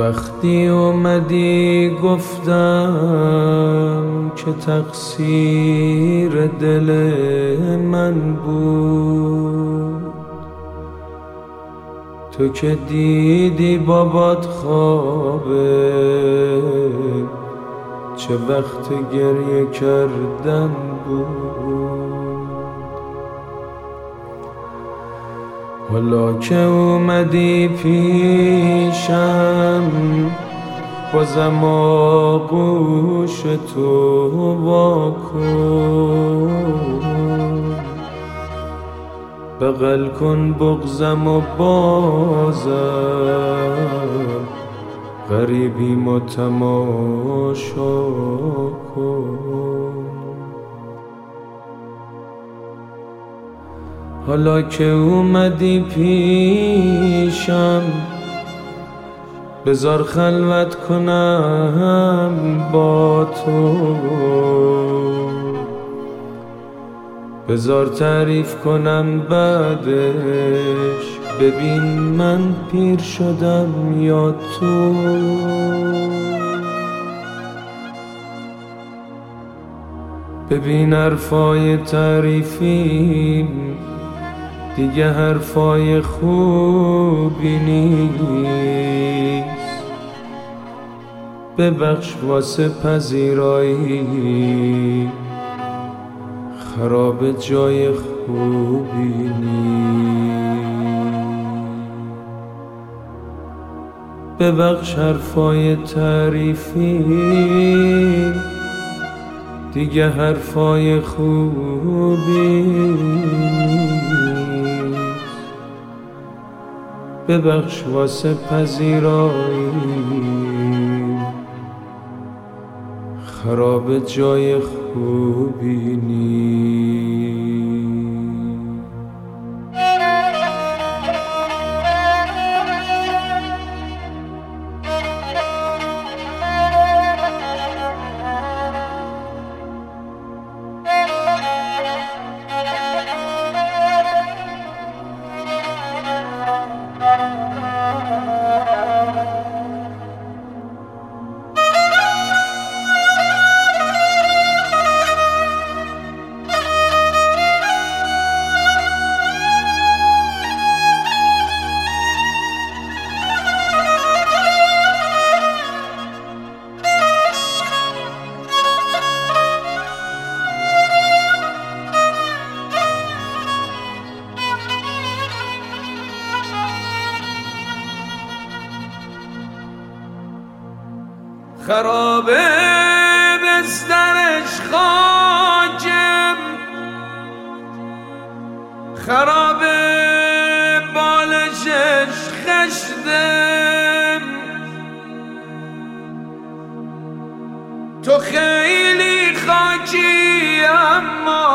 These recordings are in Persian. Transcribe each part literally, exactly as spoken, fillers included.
وقتی اومدی گفتم که تقصیر دل من بود، تو که دیدی بابات خوابه، چه وقت گریه کردن بود. حالا که اومدی پیشم بازم آغوش تو واکن، بغل کن بغضم و بازم غریبیم و تماشا کن. حالا که اومدی پیشم بذار خلوت کنم با تو، بذار تعریف کنم بعدش، ببین من پیر شدم یا تو. ببین حرفای تعریفیم دیگه حرفای خوبی نیست، ببخش واسه پذیرایی خراب جای خوبی نیست. ببخش حرفای تعریفی دیگه حرفای خوبی نیست، ببخش واسه پذیرایی خراب جای خوبی نیست. خرابه بسترش خاکم، خرابه بالشش خشتم، تو خیلی خاکی اما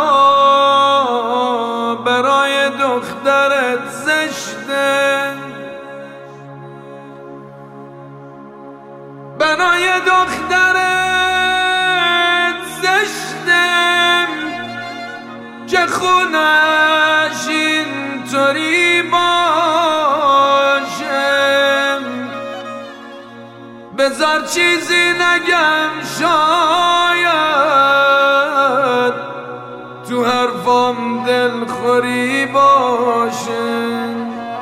برای دخترت زشتم، برای دخترت زشتم که خونش اینطوری باشم. بذار چیزی نگم شاید تو حرفام دلخوری باشه.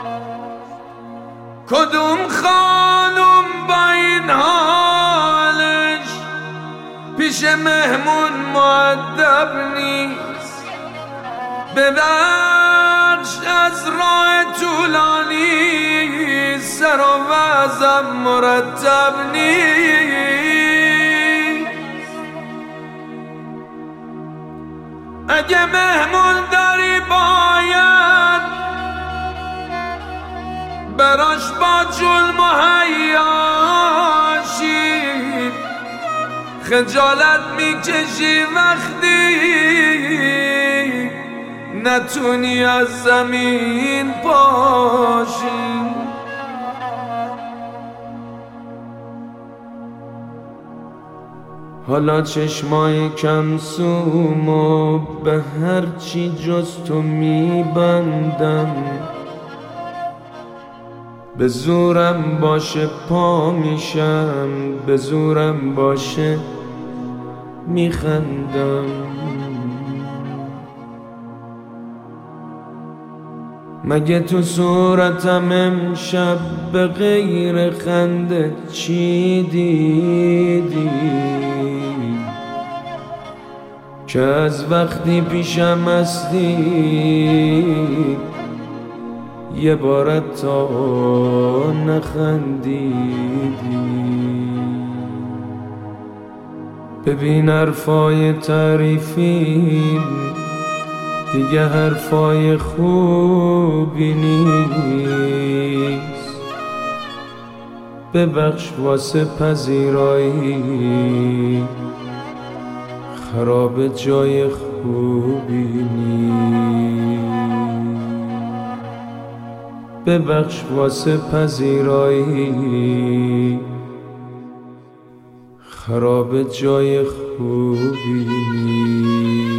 کدوم خانوم با این حالش پیش مهمون مؤدب نیست، ببخش از راه طولانی سر و وضعم مرتب نیست. اگه مهمون داری باید براش با جول مهیاشی، خجالت میکشی وقتی نتونی از زمین پاشی. حالا چشمای کم سومو به هر چی جز تو میبندم، به زورم باشه پا میشم، به زورم باشه میخندم. مگه تو صورتم امشب به غیر خنده چی دیدی؟ که از وقتی پیشم هستی یه بارت تا نخندیدی. ببین حرفای تعریفی دیگه حرفای خوبی نیست. ببخش واسه پذیرایی خراب جای خوبی نیست. ببخش واسه پذیرایی خراب جای خوبی نیست.